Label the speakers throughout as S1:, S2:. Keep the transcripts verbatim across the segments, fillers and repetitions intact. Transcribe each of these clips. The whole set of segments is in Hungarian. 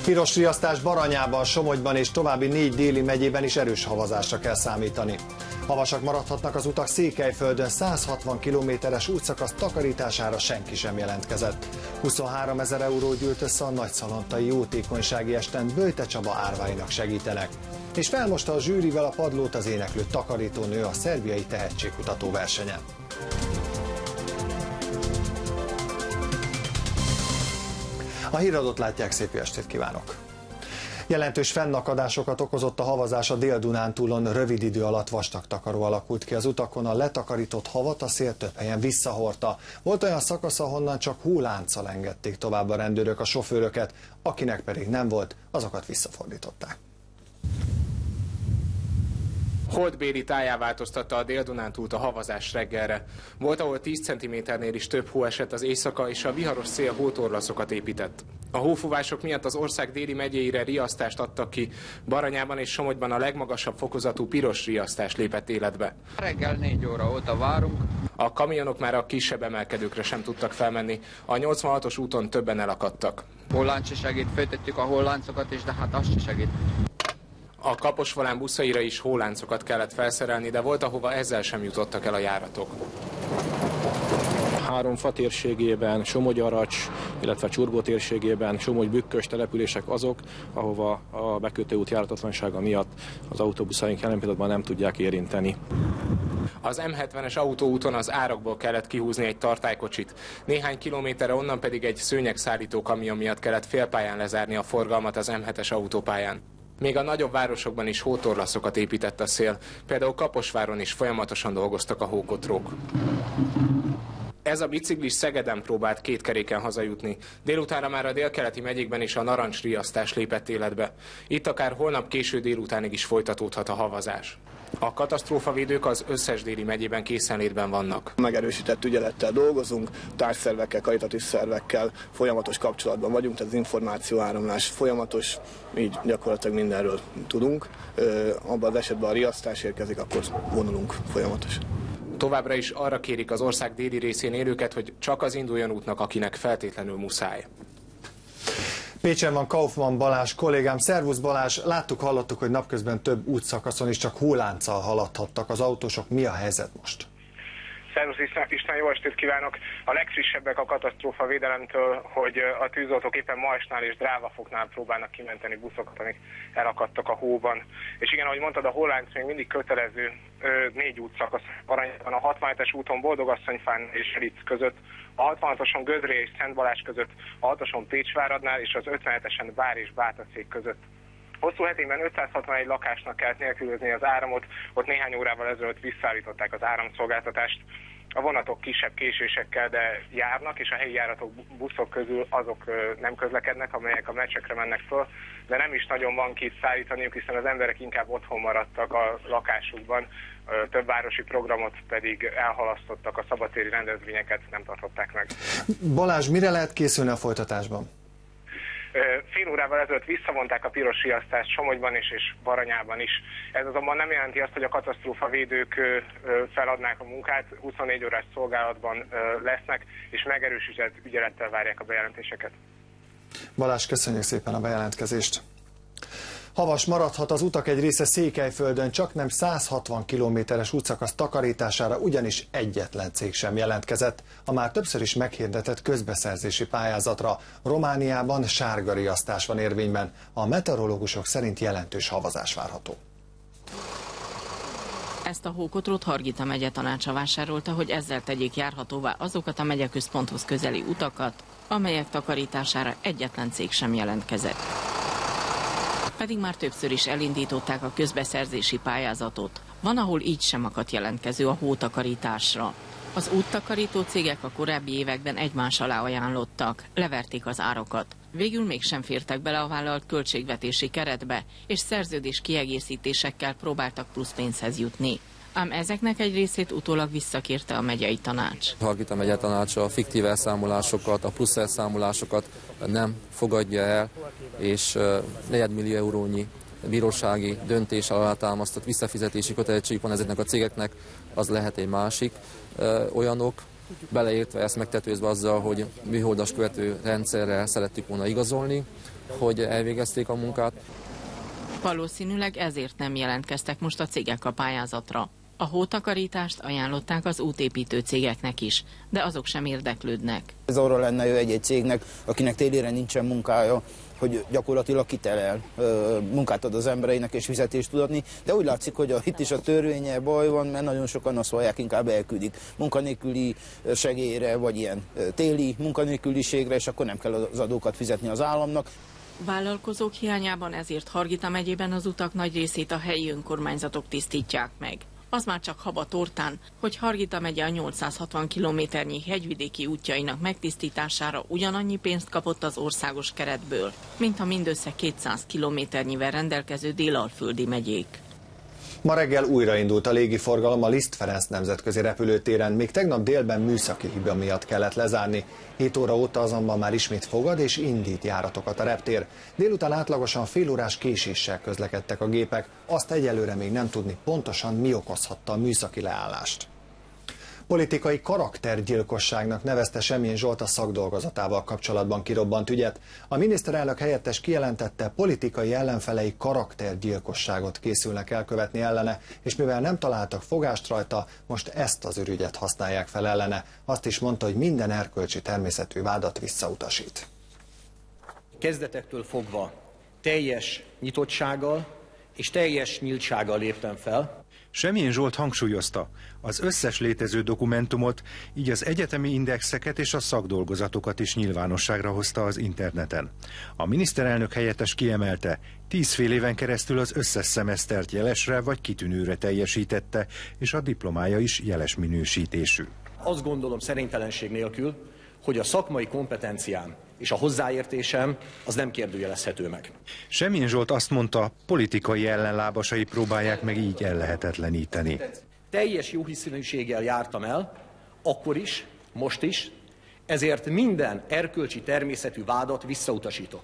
S1: Piros riasztás Baranyában, Somogyban és további négy déli megyében is erős havazásra kell számítani. Havasak maradhatnak az utak Székelyföldön, száz hatvan kilométeres útszakasz takarítására senki sem jelentkezett. huszonháromezer euró gyűlt össze a nagyszalontai jótékonysági esten, Böjte Csaba árváinak segítenek. És felmosta a zsűrivel a padlót az éneklő takarítónő a szerbiai tehetségkutató versenyen. A híradót látják, szép estét kívánok! Jelentős fennakadásokat okozott a havazás a Dél-Dunántúlon, rövid idő alatt vastag takaró alakult ki az utakon, a letakarított havat a szél több helyen visszahordta. Volt olyan szakasz, ahonnan csak hólánccal engedték tovább a rendőrök a sofőröket, akinek pedig nem volt, azokat visszafordították.
S2: Holdbéli tájá változtatta a Dél-Dunántúlt a havazás reggelre. Volt, ahol tíz centiméternél is több hó esett az éjszaka, és a viharos szél hótorlaszokat épített. A hófúvások miatt az ország déli megyéire riasztást adtak ki. Baranyában és Somogyban a legmagasabb fokozatú piros riasztás lépett életbe.
S3: Reggel négy óra óta várunk.
S2: A kamionok már a kisebb emelkedőkre sem tudtak felmenni. A nyolcvanhatos úton többen elakadtak.
S3: Hollánc se segít, föltettük a holláncokat is, de hát azt se segít.
S2: A Kaposvolán buszaira is hóláncokat kellett felszerelni, de volt, ahova ezzel sem jutottak el a járatok.
S4: Háromfa térségében, Somogy-Aracs, illetve Csurgó térségében, Somogy-Bükkös települések azok, ahova a bekötőút járatatlansága miatt az autóbuszaink jelen pillanatban nem tudják érinteni.
S2: Az M hetvenes autóúton az árokból kellett kihúzni egy tartálykocsit. Néhány kilométerre onnan pedig egy szőnyegszállító kamion miatt kellett félpályán lezárni a forgalmat az M hetes autópályán. Még a nagyobb városokban is hótorlaszokat épített a szél, például Kaposváron is folyamatosan dolgoztak a hókotrók. Ez a biciklis Szegeden próbált két keréken hazajutni. Délutánra már a délkeleti megyékben is a narancsriasztás lépett életbe. Itt akár holnap késő délutánig is folytatódhat a havazás. A katasztrófavédők az összes déli megyében készenlétben vannak.
S5: Megerősített ügyelettel dolgozunk, társszervekkel, karitatív szervekkel folyamatos kapcsolatban vagyunk, tehát az információáramlás folyamatos, így gyakorlatilag mindenről tudunk. Abban az esetben a riasztás érkezik, akkor vonulunk folyamatosan.
S2: Továbbra is arra kérik az ország déli részén élőket, hogy csak az induljon útnak, akinek feltétlenül muszáj.
S1: Pécsen van Kaufmann Balázs kollégám. Szervusz Balázs, láttuk, hallottuk, hogy napközben több útszakaszon is csak hólánccal haladhattak az autósok. Mi a helyzet most?
S6: Szervusz István, jó estét kívánok! A legfrissebbek a katasztrófa védelemtől, hogy a tűzoltók éppen Majsnál és Drávafoknál próbálnak kimenteni buszokat, amik elakadtak a hóban. És igen, ahogy mondtad, a hollánc még mindig kötelező, négy útszakasz Aranyban, a hatvanhetes úton Boldogasszonyfán és Elic között, a hatvanhatoson Gödré és Szent Balázs között, a hatoson Pécsváradnál és az ötvenhetesen Vár és Bátaszék között. Hosszú hetében ötszázhatvanegy lakásnak kellett nélkülözni az áramot, ott néhány órával ezelőtt visszaállították az áramszolgáltatást. A vonatok kisebb késésekkel, de járnak, és a helyi járatok buszok közül azok nem közlekednek, amelyek a meccsekre mennek föl, de nem is nagyon van ki szállítaniuk, hiszen az emberek inkább otthon maradtak a lakásukban, több városi programot pedig elhalasztottak, a szabadtéri rendezvényeket nem tartották meg.
S1: Balázs, mire lehet készülni a folytatásban?
S6: Fél órával ezelőtt visszavonták a piros riasztást Somogyban is és Baranyában is. Ez azonban nem jelenti azt, hogy a katasztrófavédők feladnák a munkát, huszonnégy órás szolgálatban lesznek, és megerősített ügyelettel várják a bejelentéseket.
S1: Balázs, köszönjük szépen a bejelentkezést. Havas maradhat az utak egy része Székelyföldön, csak nem száz hatvan kilométeres útszakasz takarítására ugyanis egyetlen cég sem jelentkezett a már többször is meghirdetett közbeszerzési pályázatra. Romániában sárga riasztás van érvényben, a meteorológusok szerint jelentős havazás várható.
S7: Ezt a hókotrót Hargita megye tanácsa vásárolta, hogy ezzel tegyék járhatóvá azokat a megyeközponthoz közeli utakat, amelyek takarítására egyetlen cég sem jelentkezett. Pedig már többször is elindították a közbeszerzési pályázatot. Van, ahol így sem akadt jelentkező a hótakarításra. Az úttakarító cégek a korábbi években egymás alá ajánlottak, leverték az árakat. Végül mégsem fértek bele a vállalt költségvetési keretbe, és szerződés kiegészítésekkel próbáltak plusz pénzhez jutni. Ám ezeknek egy részét utólag visszakérte a megyei tanács.
S8: Hargita megye tanácsa a fiktív elszámolásokat, a plusz elszámolásokat nem fogadja el, és negyedmillió eurónyi bírósági döntés alá támasztott visszafizetési kötelezettségük van ezeknek a cégeknek, az lehet egy másik. Olyanok, beleértve ezt megtetőzve azzal, hogy műholdas követő rendszerrel szerettük volna igazolni, hogy elvégezték a munkát.
S7: Valószínűleg ezért nem jelentkeztek most a cégek a pályázatra. A hótakarítást ajánlották az útépítő cégeknek is, de azok sem érdeklődnek.
S9: Ez arra lenne jó egy-egy cégnek, akinek télire nincsen munkája, hogy gyakorlatilag kitelel, munkát ad az embereinek és fizetést tud adni, de úgy látszik, hogy a, itt is a törvénye baj van, mert nagyon sokan azt vallják, inkább elküldik munkanélküli segélyre, vagy ilyen téli munkanélküliségre, és akkor nem kell az adókat fizetni az államnak.
S7: Vállalkozók hiányában ezért Hargita megyében az utak nagy részét a helyi önkormányzatok tisztítják meg. Az már csak haba tortán, hogy Hargita megye a nyolcszázhatvan kilométernyi hegyvidéki útjainak megtisztítására ugyanannyi pénzt kapott az országos keretből, mint a mindössze kétszáz kilométernyivel rendelkező délalföldi megyék.
S1: Ma reggel újraindult a légiforgalom a Liszt Ferenc nemzetközi repülőtéren, még tegnap délben műszaki hiba miatt kellett lezárni. hét óra óta azonban már ismét fogad és indít járatokat a reptér. Délután átlagosan félórás késéssel közlekedtek a gépek, azt egyelőre még nem tudni pontosan, mi okozhatta a műszaki leállást. Politikai karaktergyilkosságnak nevezte Semjén Zsolt a szakdolgozatával kapcsolatban kirobbant ügyet. A miniszterelnök helyettes kijelentette, politikai ellenfelei karaktergyilkosságot készülnek elkövetni ellene, és mivel nem találtak fogást rajta, most ezt az ürügyet használják fel ellene. Azt is mondta, hogy minden erkölcsi természetű vádat visszautasít.
S10: Kezdetektől fogva teljes nyitottsággal és teljes nyíltsággal léptem fel.
S11: Semjén Zsolt hangsúlyozta, az összes létező dokumentumot, így az egyetemi indexeket és a szakdolgozatokat is nyilvánosságra hozta az interneten. A miniszterelnök helyettes kiemelte, tíz fél éven keresztül az összes szemesztert jelesre vagy kitűnőre teljesítette, és a diplomája is jeles minősítésű.
S10: Azt gondolom szerintelenség nélkül, hogy a szakmai kompetenciám és a hozzáértésem az nem kérdőjelezhető meg.
S11: Semjén Zsolt azt mondta, politikai ellenlábasai próbálják meg így ellehetetleníteni.
S10: Teljes jóhiszeműséggel jártam el, akkor is, most is, ezért minden erkölcsi természetű vádat visszautasítok.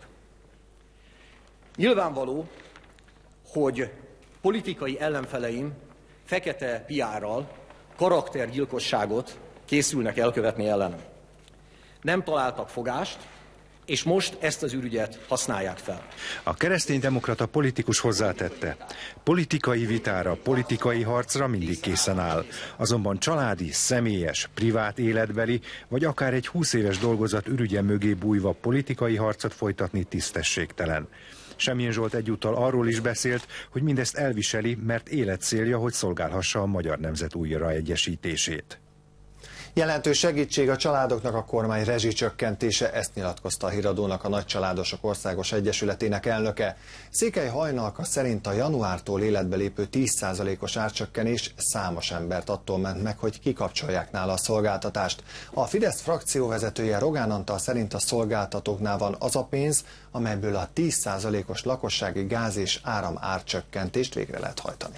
S10: Nyilvánvaló, hogy politikai ellenfeleim fekete piárral karaktergyilkosságot készülnek elkövetni ellenem. Nem találtak fogást, és most ezt az ürügyet használják fel.
S11: A kereszténydemokrata politikus hozzátette, politikai vitára, politikai harcra mindig készen áll, azonban családi, személyes, privát életbeli, vagy akár egy húsz éves dolgozat ürügye mögé bújva politikai harcot folytatni tisztességtelen. Semjén Zsolt egyúttal arról is beszélt, hogy mindezt elviseli, mert életcélja, hogy szolgálhassa a magyar nemzet újraegyesítését.
S1: Jelentős segítség a családoknak a kormány rezsicsökkentése, ezt nyilatkozta a Híradónak a Nagycsaládosok Országos Egyesületének elnöke. Székely Hajnalka szerint a januártól életbe lépő tíz százalékos árcsökkenés számos embert attól ment meg, hogy kikapcsolják nála a szolgáltatást. A Fidesz frakcióvezetője Rogán Antal szerint a szolgáltatóknál van az a pénz, amelyből a tíz százalékos lakossági gáz és áram árcsökkentést végre lehet hajtani.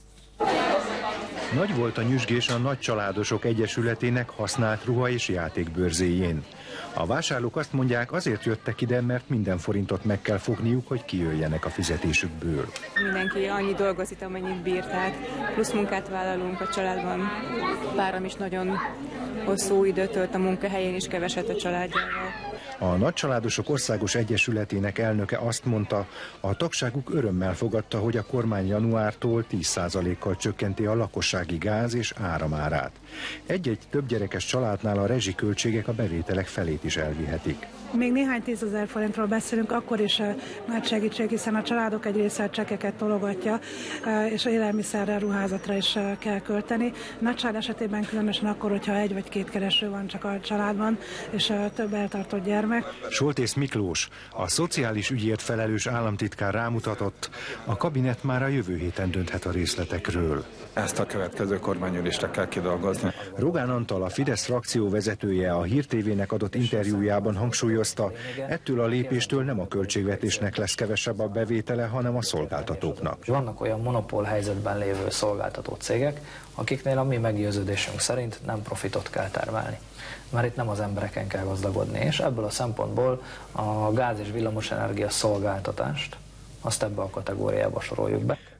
S11: Nagy volt a nyüzsgés a Nagycsaládosok Egyesületének használt ruha és játékbőrzéjén. A vásárlók azt mondják, azért jöttek ide, mert minden forintot meg kell fogniuk, hogy kijöjjenek a fizetésükből.
S12: Mindenki annyi dolgozik, amennyit bír, tehát plusz munkát vállalunk a családban. Párom is nagyon hosszú időt tölt a munkahelyén, és keveset a családjával.
S11: A Nagycsaládosok Országos Egyesületének elnöke azt mondta, a tagságuk örömmel fogadta, hogy a kormány januártól tíz százalékkal csökkenti a lakossági gáz és áramárát. Egy-egy többgyerekes családnál a rezsiköltségek a bevételek felét is elvihetik.
S13: Még néhány tízezer forintról beszélünk, akkor is nagy segítség, hiszen a családok egy része a csekeket tologatja, és élelmiszerre, ruházatra is kell költeni. Nagy család esetében különösen akkor, hogyha egy vagy két kereső van csak a családban, és több eltartott gyermek.
S11: Soltész Miklós, a szociális ügyért felelős államtitkár rámutatott, a kabinet már a jövő héten dönthet a részletekről.
S14: Ezt a következő kormányülésre kell kidolgozni.
S11: Rogán Antal, a Fidesz frakció vezetője a Hír té vének adott interjújában hangsúlyozta, ettől a lépéstől nem a költségvetésnek lesz kevesebb a bevétele, hanem a szolgáltatóknak.
S15: Vannak olyan monopól helyzetben lévő szolgáltató cégek, akiknél a mi meggyőződésünk szerint nem profitot kell termelni. Mert itt nem az embereken kell gazdagodni, és ebből a szempontból a gáz és villamosenergia szolgáltatást azt ebbe a kategóriába soroljuk be.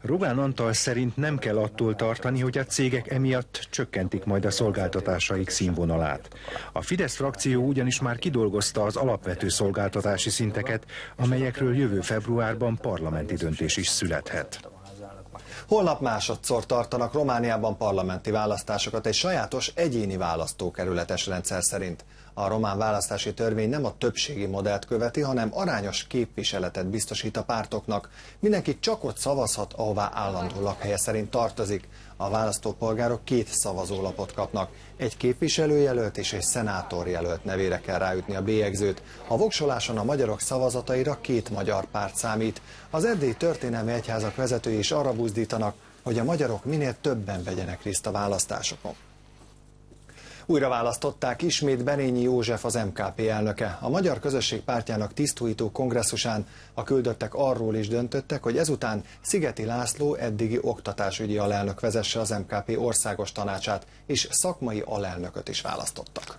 S11: Rogán Antal szerint nem kell attól tartani, hogy a cégek emiatt csökkentik majd a szolgáltatásaik színvonalát. A Fidesz frakció ugyanis már kidolgozta az alapvető szolgáltatási szinteket, amelyekről jövő februárban parlamenti döntés is születhet.
S1: Holnap másodszor tartanak Romániában parlamenti választásokat egy sajátos egyéni választókerületes rendszer szerint. A román választási törvény nem a többségi modellt követi, hanem arányos képviseletet biztosít a pártoknak. Mindenki csak ott szavazhat, ahová állandó lakhelye szerint tartozik. A választópolgárok két szavazólapot kapnak. Egy képviselőjelölt és egy szenátorjelölt nevére kell ráütni a bélyegzőt. A voksoláson a magyarok szavazataira két magyar párt számít. Az erdélyi történelmi egyházak vezetői is arra buzdítanak, hogy a magyarok minél többen vegyenek részt a választásokon. Újra választották ismét Berényi József az em ká pé elnöke. A Magyar Közösség Pártjának tisztújító kongresszusán a küldöttek arról is döntöttek, hogy ezután Szigeti László eddigi oktatásügyi alelnök vezesse az em ká pé országos tanácsát, és szakmai alelnököt is választottak.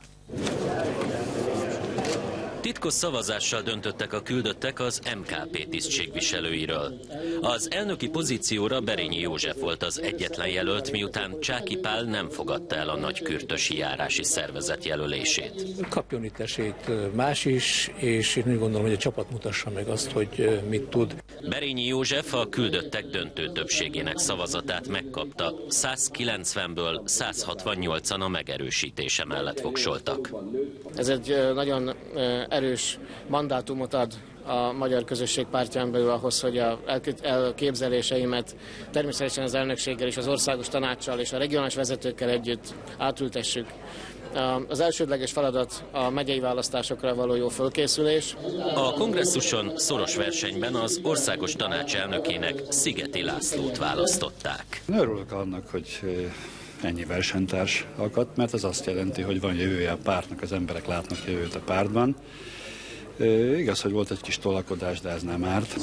S16: Titkos szavazással döntöttek a küldöttek az em ká pé tisztségviselőiről. Az elnöki pozícióra Berényi József volt az egyetlen jelölt, miután Csáky Pál nem fogadta el a nagykürtösi járási szervezet jelölését.
S17: Kapjon itt esélyt más is, és én úgy gondolom, hogy a csapat mutassa meg azt, hogy mit tud.
S16: Berényi József a küldöttek döntő többségének szavazatát megkapta. százkilencvenből száz hatvannyolcan a megerősítése mellett voksoltak.
S18: Ez egy nagyon erős mandátumot ad a Magyar Közösség Pártján belül ahhoz, hogy a elképzeléseimet természetesen az elnökséggel és az országos tanácssal és a regionális vezetőkkel együtt átültessük. Az elsődleges feladat a megyei választásokra való jó fölkészülés.
S16: A kongresszuson szoros versenyben az országos tanács elnökének Szigeti Lászlót választották.
S19: Örülök annak, hogy ennyi versenytárs akadt, mert ez azt jelenti, hogy van jövője a pártnak, az emberek látnak jövőt a pártban. E, igaz, hogy volt egy kis tolakodás, de ez nem árt.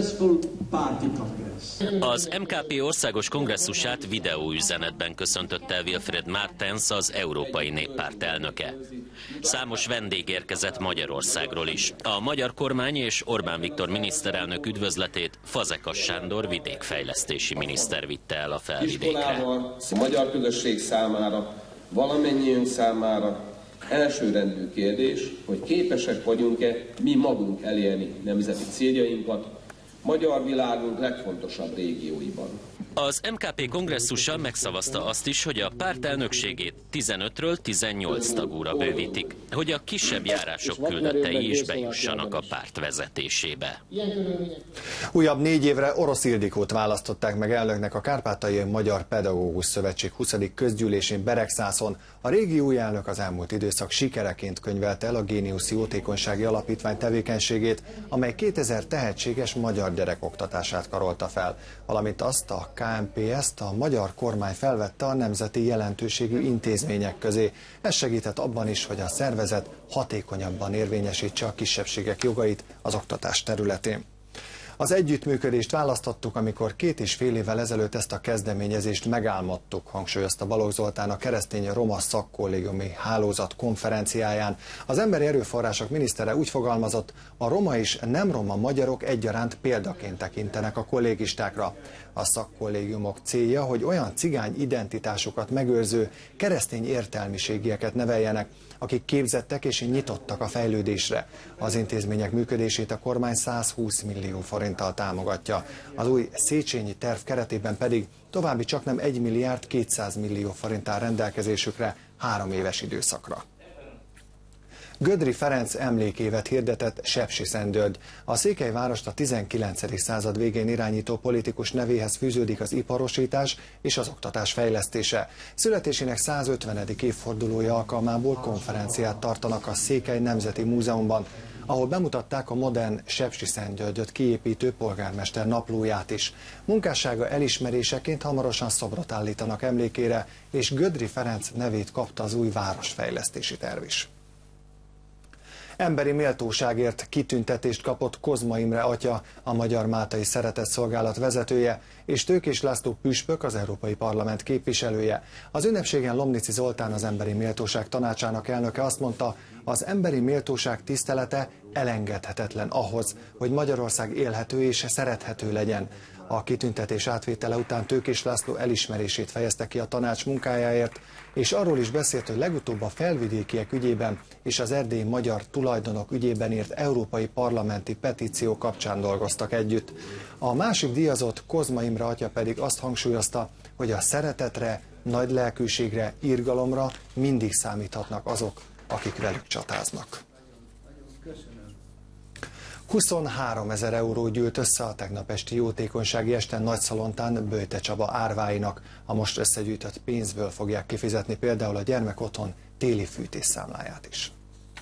S16: Az em ká pé országos kongresszusát videóüzenetben köszöntötte el Wilfried Martens, az Európai Néppárt elnöke. Számos vendég érkezett Magyarországról is. A magyar kormány és Orbán Viktor miniszterelnök üdvözletét Fazekas Sándor vidékfejlesztési miniszter vitte el a felvidékre.
S20: A magyar közösség számára, valamennyiünk számára elsőrendű kérdés, hogy képesek vagyunk-e mi magunk elérni nemzeti céljainkat magyar világunk legfontosabb régióiban.
S16: Az em ká pé kongresszusa megszavazta azt is, hogy a párt elnökségét tizenötről tizennyolc tagúra bővítik, hogy a kisebb járások küldöttei is bejussanak a párt vezetésébe.
S1: Újabb négy évre Orosz Ildikót választották meg elnöknek a Kárpátaljai Magyar Pedagógus Szövetség huszadik közgyűlésén Beregszászon. A régi új elnök az elmúlt időszak sikereként könyvelte el a Géniuszi Jótékonysági Alapítvány tevékenységét, amely kétezer tehetséges magyar gyerek oktatását karolta fel, valamint azt a ká em pé ezt a magyar kormány felvette a nemzeti jelentőségű intézmények közé. Ez segített abban is, hogy a szervezet hatékonyabban érvényesítse a kisebbségek jogait az oktatás területén. Az együttműködést választottuk, amikor két és fél évvel ezelőtt ezt a kezdeményezést megálmodtuk, hangsúlyozta Balogh Zoltán a keresztény roma szakkollégiumi hálózat konferenciáján. Az emberi erőforrások minisztere úgy fogalmazott, a roma és nem roma magyarok egyaránt példaként tekintenek a kollégistákra. A szakkollégiumok célja, hogy olyan cigány identitásokat megőrző keresztény értelmiségieket neveljenek, akik képzettek és nyitottak a fejlődésre. Az intézmények működését a kormány százhúsz millió forinttal támogatja. Az új Széchenyi terv keretében pedig további csaknem egy milliárd kétszáz millió forint áll rendelkezésükre három éves időszakra. Gödri Ferenc emlékévet hirdetett Sepsiszentgyörgy. A székelyvárost a tizenkilencedik század végén irányító politikus nevéhez fűződik az iparosítás és az oktatás fejlesztése. Születésének százötvenedik évfordulója alkalmából konferenciát tartanak a Székely Nemzeti Múzeumban, ahol bemutatták a modern Sepsiszentgyörgyöt kiépítő polgármester naplóját is. Munkássága elismeréseként hamarosan szobrot állítanak emlékére, és Gödri Ferenc nevét kapta az új városfejlesztési terv is. Emberi méltóságért kitüntetést kapott Kozma Imre atya, a Magyar Máltai Szeretetszolgálat vezetője, és Tőkés László püspök, az Európai Parlament képviselője. Az ünnepségen Lomnici Zoltán, az Emberi Méltóság Tanácsának elnöke azt mondta, Az emberi méltóság tisztelete elengedhetetlen ahhoz, hogy Magyarország élhető és szerethető legyen. A kitüntetés átvétele után Tőkés László elismerését fejezte ki a tanács munkájáért, és arról is beszélt, hogy legutóbb a felvidékiek ügyében és az erdélyi magyar tulajdonok ügyében írt európai parlamenti petíció kapcsán dolgoztak együtt. A másik díjazott, Kozma Imre atya pedig azt hangsúlyozta, hogy a szeretetre, nagy lelkűségre, irgalomra mindig számíthatnak azok, akik velük csatáznak. huszonháromezer euró gyűlt össze a tegnap esti jótékonysági esten Nagyszalontán Böjte Csaba árváinak. A most összegyűjtött pénzből fogják kifizetni például a gyermekotthon téli fűtésszámláját is.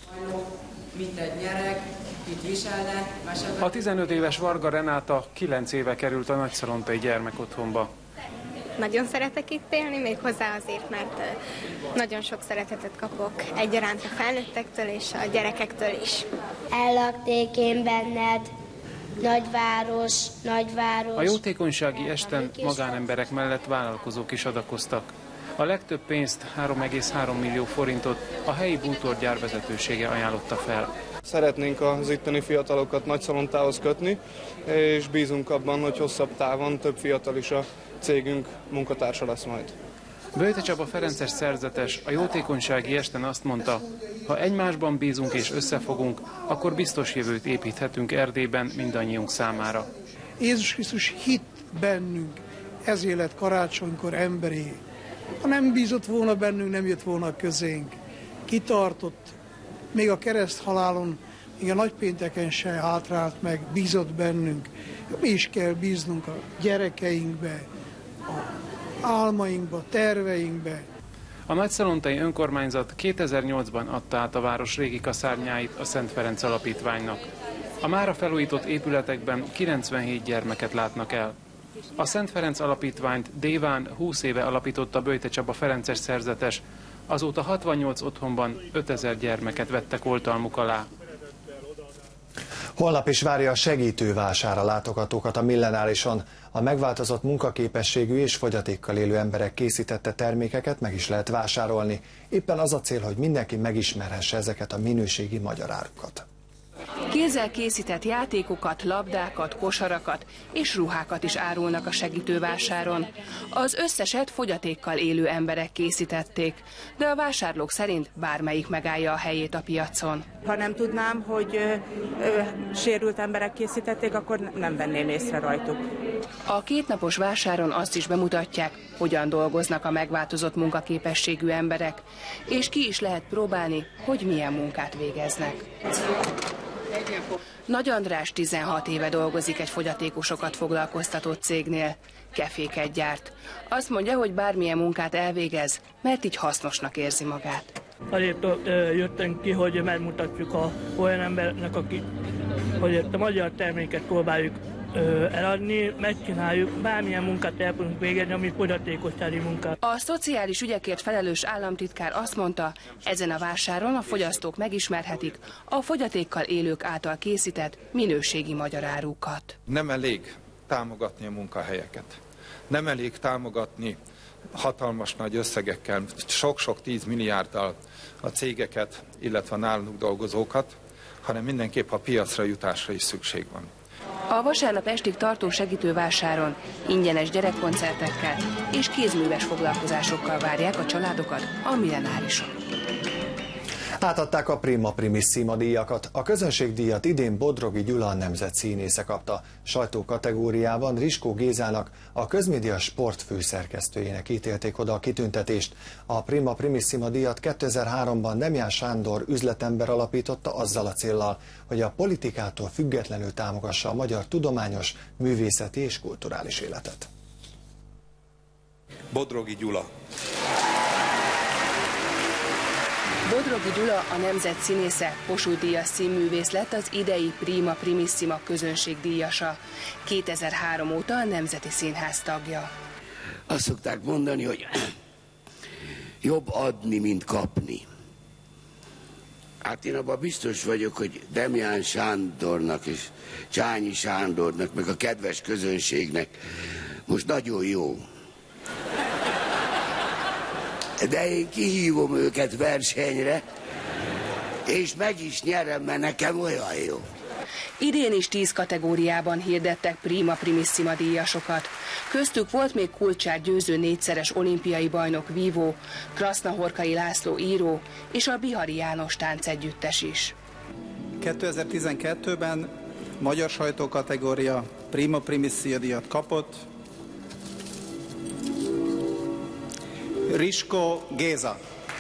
S21: Mit egy gyerek, mit viselnek,
S22: A tizenöt éves Varga Renáta kilenc éve került a nagyszalontai gyermekotthonba.
S23: Nagyon szeretek itt élni, még hozzá azért, mert nagyon sok szeretetet kapok egyaránt a felnőttektől és a gyerekektől is.
S24: Ellakték én benned, nagyváros, nagyváros.
S22: A jótékonysági esten magánemberek mellett vállalkozók is adakoztak. A legtöbb pénzt, három egész három millió forintot a helyi bútorgyár vezetősége ajánlotta fel.
S5: Szeretnénk az itteni fiatalokat Nagyszalontához kötni, és bízunk abban, hogy hosszabb távon több fiatal is a cégünk munkatársa lesz majd.
S22: Böjte Csaba ferences szerzetes a jótékonysági esten azt mondta, ha egymásban bízunk és összefogunk, akkor biztos jövőt építhetünk Erdélyben mindannyiunk számára.
S25: Jézus Krisztus hitt bennünk, ezért lett karácsonykor emberé. Ha nem bízott volna bennünk, nem jött volna közénk. Kitartott, még a kereszthalálon, még a nagypénteken se hátrált meg, bízott bennünk. Mi is kell bíznunk a gyerekeinkbe, a álmainkba, terveinkbe.
S22: A nagyszalontai önkormányzat kétezer-nyolcban adta át a város régi kaszárnyáit a Szent Ferenc Alapítványnak. A mára felújított épületekben kilencvenhét gyermeket látnak el. A Szent Ferenc Alapítványt Déván húsz éve alapította Böjte Csaba ferences szerzetes, azóta hatvannyolc otthonban ötezer gyermeket vettek oltalmuk alá.
S1: Holnap is várja a segítővásár a látogatókat a Millenárison. A megváltozott munkaképességű és fogyatékkal élő emberek készítette termékeket meg is lehet vásárolni. Éppen az a cél, hogy mindenki megismerhesse ezeket a minőségi magyar árukat.
S26: Kézzel készített játékokat, labdákat, kosarakat és ruhákat is árulnak a segítővásáron. Az összeset fogyatékkal élő emberek készítették, de a vásárlók szerint bármelyik megállja a helyét a piacon.
S12: Ha nem tudnám, hogy ö, ö, sérült emberek készítették, akkor nem venném észre rajtuk.
S26: A kétnapos vásáron azt is bemutatják, hogyan dolgoznak a megváltozott munkaképességű emberek, és ki is lehet próbálni, hogy milyen munkát végeznek. Nagy András tizenhat éve dolgozik egy fogyatékosokat foglalkoztató cégnél. Keféket gyárt. Azt mondja, hogy bármilyen munkát elvégez, mert így hasznosnak érzi magát.
S27: Azért jöttünk ki, hogy megmutatjuk a olyan embernek, akik, hogy a magyar terméket próbáljuk eladni, megcsináljuk, bármilyen munkát el tudunk végezni, ami fogyatékossági munkát.
S26: A szociális ügyekért felelős államtitkár azt mondta, ezen a vásáron a fogyasztók megismerhetik a fogyatékkal élők által készített minőségi magyar árukat.
S14: Nem elég támogatni a munkahelyeket. Nem elég támogatni hatalmas nagy összegekkel, sok-sok tíz milliárddal a cégeket, illetve a nálunk dolgozókat, hanem mindenképp a piacra jutásra is szükség van.
S26: A vasárnap estig tartó segítővásáron ingyenes gyerekkoncertekkel és kézműves foglalkozásokkal várják a családokat a Millenárison.
S1: Átadták a Prima Primis színmadíjakat. A közönségdíjat idén Bodrogi Gyula a nemzet színésze kapta. Sajtó kategóriában Riskó Gézának, a Közmédia Sport főszerkesztőjének ítélték oda a kitüntetést. A Prima Primis színmadíjat kétezer-háromban Demján Sándor üzletember alapította azzal a céllal, hogy a politikától függetlenül támogassa a magyar tudományos, művészeti és kulturális életet.
S14: Bodrogi Gyula.
S26: Bodrogi Gyula, a nemzet színésze, Kossuth díjas színművész lett az idei Prima Primissima közönségdíjasa. kétezer-három óta a Nemzeti Színház tagja.
S28: Azt szokták mondani, hogy jobb adni, mint kapni. Hát én abban biztos vagyok, hogy Demján Sándornak és Csányi Sándornak, meg a kedves közönségnek most nagyon jó. De én kihívom őket versenyre, és meg is nyerem, mert nekem olyan jó.
S26: Idén is tíz kategóriában hirdettek prima primissima díjasokat. Köztük volt még Kulcsár Győző négyszeres olimpiai bajnok vívó, Krasznahorkai László író és a Bihari János táncegyüttes is.
S2: kétezer-tizenkettőben magyar sajtókategória prima primissima díjat kapott Riskó Géza.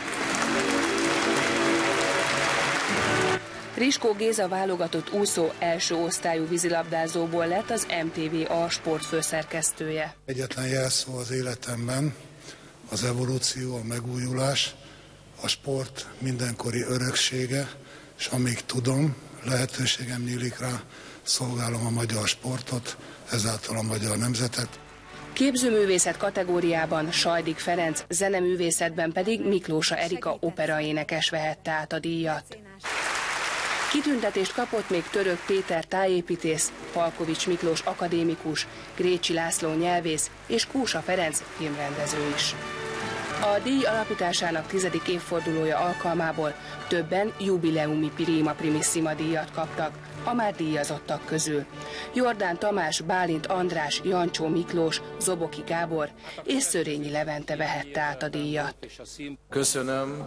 S26: Riskó Géza válogatott úszó első osztályú vízilabdázóból lett az em té vé á sport főszerkesztője.
S3: Egyetlen jelszó az életemben az evolúció, a megújulás, a sport mindenkori öröksége, és amíg tudom, lehetőségem nyílik rá, szolgálom a magyar sportot, ezáltal a magyar nemzetet.
S26: Képzőművészet kategóriában Sajdik Ferenc, zeneművészetben pedig Miklósa Erika operaénekes vehette át a díjat. Kitüntetést kapott még Török Péter tájépítész, Palkovics Miklós akadémikus, Grécsi László nyelvész és Kósa Ferenc filmrendező is. A díj alapításának tizedik évfordulója alkalmából többen jubileumi prima primissima díjat kaptak a már díjazottak közül. Jordán Tamás, Bálint András, Jancsó Miklós, Zoboki Gábor és Szörényi Levente vehette át a díjat.
S4: Köszönöm,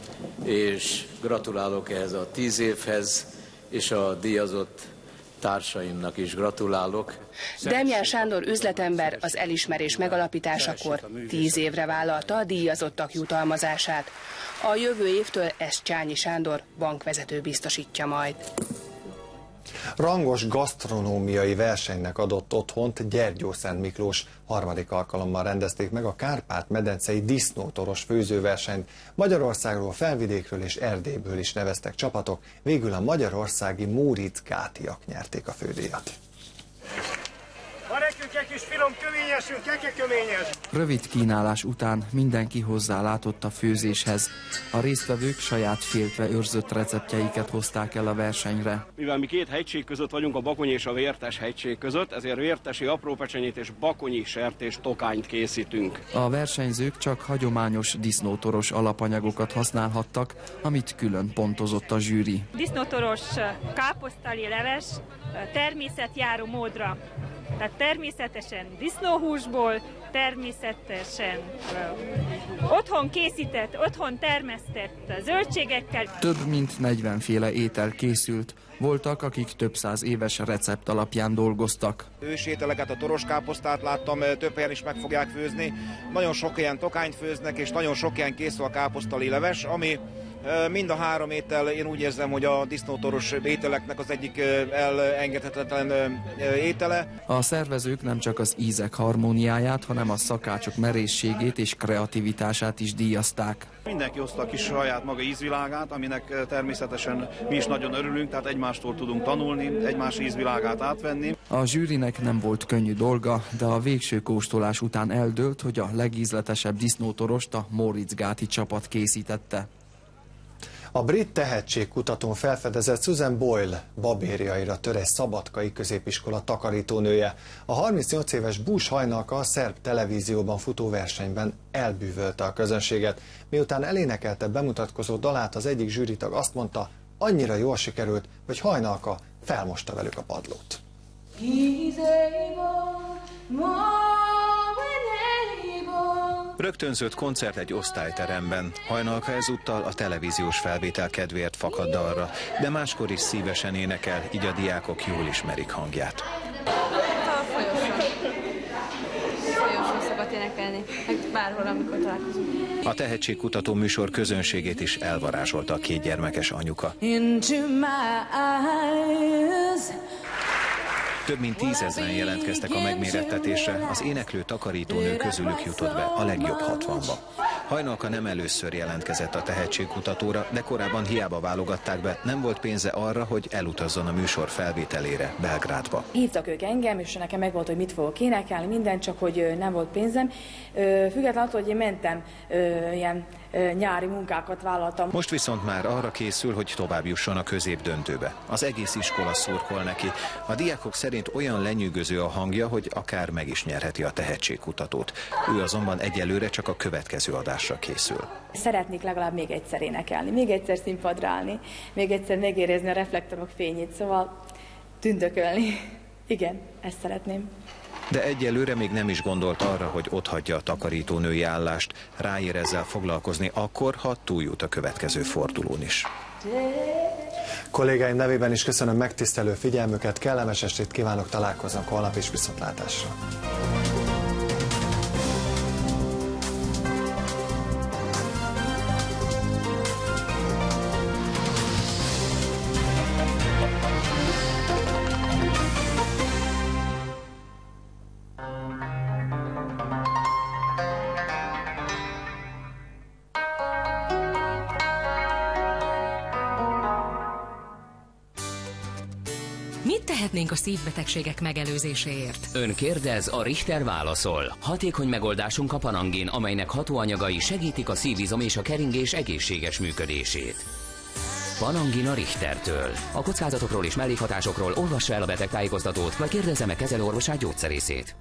S4: és gratulálok ehhez a tíz évhez, és a díjazott társaimnak is gratulálok.
S26: Demján Sándor üzletember az elismerés megalapításakor tíz évre vállalta a díjazottak jutalmazását. A jövő évtől ezt Csányi Sándor bankvezető biztosítja majd.
S1: Rangos gasztronómiai versenynek adott otthont Gyergyószent Miklós. Harmadik alkalommal rendezték meg a Kárpát-medencei disznótoros főzőversenyt. Magyarországról, Felvidékről és Erdélyből is neveztek csapatok, végül a magyarországi Móricz-Gátiak nyerték a fődíjat.
S6: Ha nekünk egy kis finom köményesünk, keke köményes!
S7: Rövid kínálás után mindenki hozzálátott a főzéshez. A résztvevők saját féltve őrzött receptjeiket hozták el a versenyre.
S8: Mivel mi két hegység között vagyunk, a Bakonyi és a Vértes hegység között, ezért vértesi aprópecsenyét és bakonyi sertés tokányt készítünk.
S7: A versenyzők csak hagyományos disznótoros alapanyagokat használhattak, amit külön pontozott a zsűri.
S9: Disznótoros káposztali leves természetjáró módra. Tehát természetesen disznóhúsból, természetesen uh, otthon készített, otthon termesztett zöldségekkel.
S7: Több mint negyvenféle étel készült. Voltak, akik több száz éves recept alapján dolgoztak.
S10: Ősételeket, a toroskáposztát láttam, több helyen is meg fogják főzni. Nagyon sok ilyen tokányt főznek, és nagyon sok ilyen készül a káposztali leves, ami mind a három étel, én úgy érzem, hogy a disznótoros ételeknek az egyik elengedhetetlen étele.
S7: A szervezők nem csak az ízek harmóniáját, hanem a szakácsok merészségét és kreativitását is díjazták.
S10: Mindenki hozta a kis saját maga ízvilágát, aminek természetesen mi is nagyon örülünk, tehát egymástól tudunk tanulni, egymás ízvilágát átvenni.
S7: A zsűrinek nem volt könnyű dolga, de a végső kóstolás után eldőlt, hogy a legízletesebb disznótorost a Móricz-Gáti csapat készítette.
S1: A brit tehetségkutatón felfedezett Susan Boyle babériaira tör egy szabadkai középiskola takarítónője. A harmincnyolc éves Bush Hajnalka a szerb televízióban futó versenyben elbűvölte a közönséget. Miután elénekelte bemutatkozó dalát, az egyik zsűritag azt mondta, annyira jól sikerült, hogy Hajnalka felmosta velük a padlót.
S11: Rögtönzött koncert egy osztályteremben. Hajnalka ezúttal a televíziós felvétel kedvéért fakad dalra, de máskor is szívesen énekel, így a diákok jól ismerik hangját.
S29: A folyosón. Folyosón szokott énekelni, meg bárhol, amikor találkozunk.
S11: A tehetségkutató műsor közönségét is elvarázsolta a két gyermekes anyuka. Több mint tízezren jelentkeztek a megmérettetésre, az éneklő takarítónő közülük jutott be a legjobb hatvanba. Hajnalka nem először jelentkezett a tehetségkutatóra, de korábban hiába válogatták be, nem volt pénze arra, hogy elutazzon a műsor felvételére Belgrádba.
S30: Hívtak ők engem, és nekem megvolt, hogy mit fogok énekelni, minden, csak hogy nem volt pénzem. Függetlenül attól, hogy én mentem ilyen nyári munkákat vállaltam.
S13: Most viszont már arra készül, hogy tovább jusson a középdöntőbe. Az egész iskola szurkol neki. A diákok szerint olyan lenyűgöző a hangja, hogy akár meg is nyerheti a tehetségkutatót. Ő azonban egyelőre csak a következő adásra készül.
S30: Szeretnék legalább még egyszer énekelni, még egyszer színpadra állni, még egyszer megérezni a reflektorok fényét, szóval tündökölni. Igen, ezt szeretném.
S13: De egyelőre még nem is gondolt arra, hogy otthagyja a takarítónői állást, ráér ezzel foglalkozni akkor, ha túljut a következő fordulón is.
S1: Kollégáim nevében is köszönöm megtisztelő figyelmüket, kellemes estét kívánok, találkoznak holnap is, viszontlátásra.
S15: Mit tehetnénk a szívbetegségek megelőzéséért?
S16: Ön kérdez, a Richter válaszol. Hatékony megoldásunk a Panangin, amelynek hatóanyagai segítik a szívizom és a keringés egészséges működését. Panangin a Richtertől. A kockázatokról és mellékhatásokról olvassa el a betegtájékoztatót, vagy kérdezze meg kezelőorvosát, gyógyszerészét.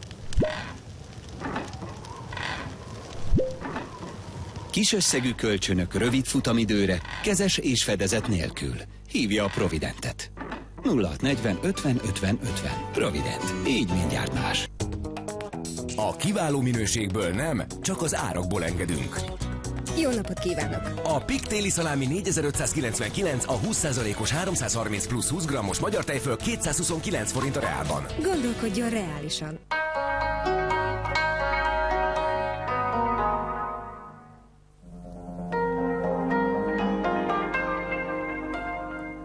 S17: Kis összegű kölcsönök rövid futamidőre, kezes és fedezet nélkül. Hívja a Providentet. nulla hat negyven ötven ötven ötven. Provident. Így mindjárt más.
S18: A kiváló minőségből nem, csak az árakból engedünk.
S19: Jó napot kívánok!
S18: A Pik téli szalámi négyezer-ötszázkilencvenkilenc, a húsz százalékos háromszázharminc plusz húsz grammos magyar tejföl kétszázhuszonkilenc forint a reálban.
S19: Gondolkodjon reálisan.